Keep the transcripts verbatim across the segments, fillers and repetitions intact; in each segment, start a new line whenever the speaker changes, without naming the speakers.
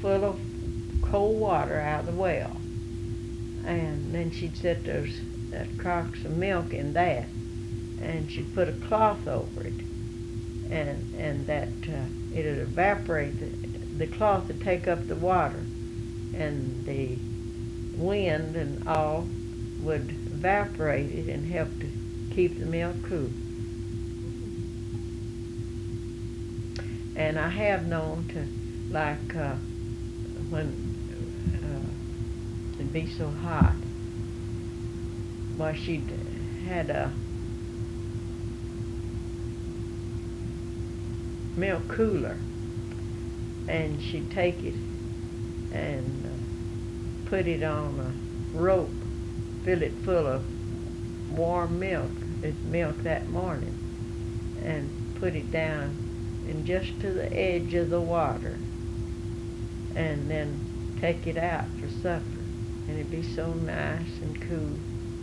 full of cold water out of the well. And then she'd set those uh, crocks of milk in that, and she'd put a cloth over it, and and that uh, it'd evaporate. The, the cloth would take up the water, and the wind and all would evaporate it and help to keep the milk cool. And I have known to, like uh, when uh, it'd be so hot, well, she'd had a milk cooler, and she'd take it and uh, put it on a rope, fill it full of warm milk, it's milk that morning, and put it down and just to the edge of the water, and then take it out for supper, and it'd be so nice and cool.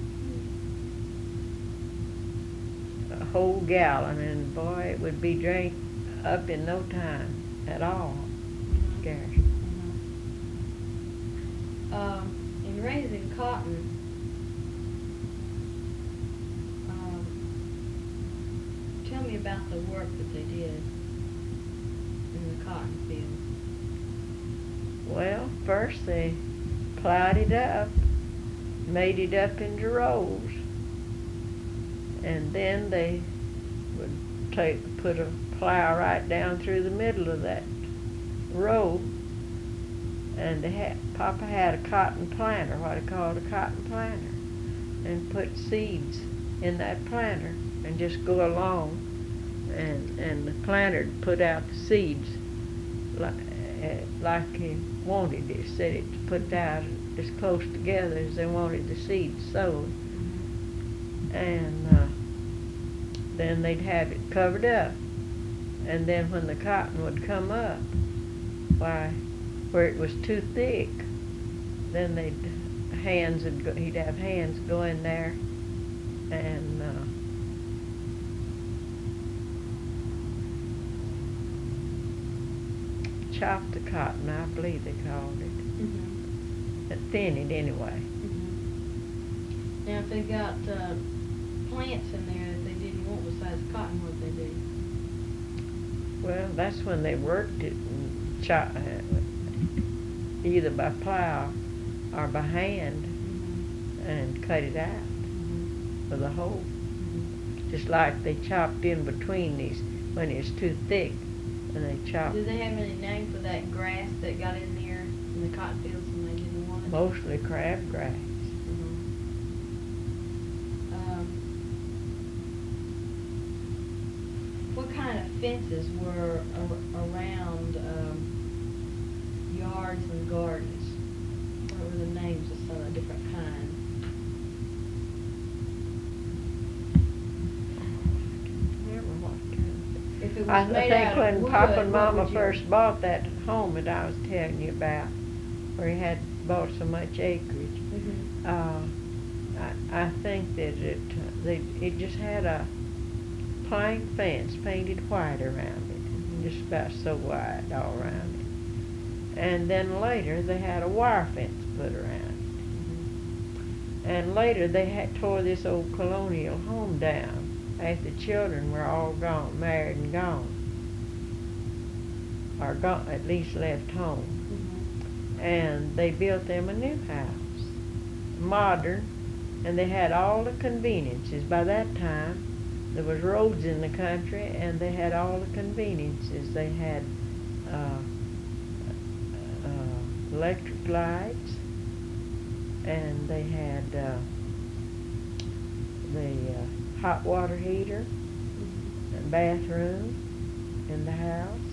A whole gallon, and boy, it would be drank up in no time at all.
Mm-hmm.
Scarce.
Mm-hmm. Um, in raising cotton, um, tell me about the work that they did in the cotton field.
Well, first they plowed it up, made it up into rows, and then they would take put a plow right down through the middle of that row, and they had, Papa had a cotton planter, what he called a cotton planter, and put seeds in that planter and just go along, and and the planter would put out the seeds like, uh, like he wanted it, said it to put out as close together as they wanted the seeds sowed.
Mm-hmm.
And uh, then they'd have it covered up, and then when the cotton would come up, why, where it was too thick, then they'd hands would go, he'd have hands go in there and uh, chop the cotton, I believe they called it.
Mm-hmm.
Uh, thin it anyway.
Mm-hmm. Now, if they got uh, plants in there that they didn't want besides cotton, what'd they do?
Well, that's when they worked it and chop, uh, either by plow or by hand,
Mm-hmm.
and cut it out
Mm-hmm.
with a hoe.
Mm-hmm.
Just like they chopped in between these when it's too thick, and they chopped.
Did they have any name for that grass that got in there in the cotton fields when they didn't want it?
Mostly crabgrass.
Mm-hmm. Um, what kind of fences were ar- around um, yards and gardens? What were the names of some of the different kinds?
Remember what kind.
If it was
I
made
think
out
when
of wood,
Papa and
what
Mama
would you-
first bought that home that I was telling you about, where he had bought so much acreage,
Mhm.
uh, I, I think that it uh, they it just had a plank fence painted white around it, just about so wide all around it. And then later they had a wire fence put around it. And later they had tore this old colonial home down after the children were all gone, married and gone, or gone, at least left home.
Mhm.
And they built them a new house, modern, and they had all the conveniences. By that time, there was roads in the country, and they had all the conveniences. They had uh, uh, electric lights, and they had uh, the uh, hot water heater
Mhm.
and bathroom in the house.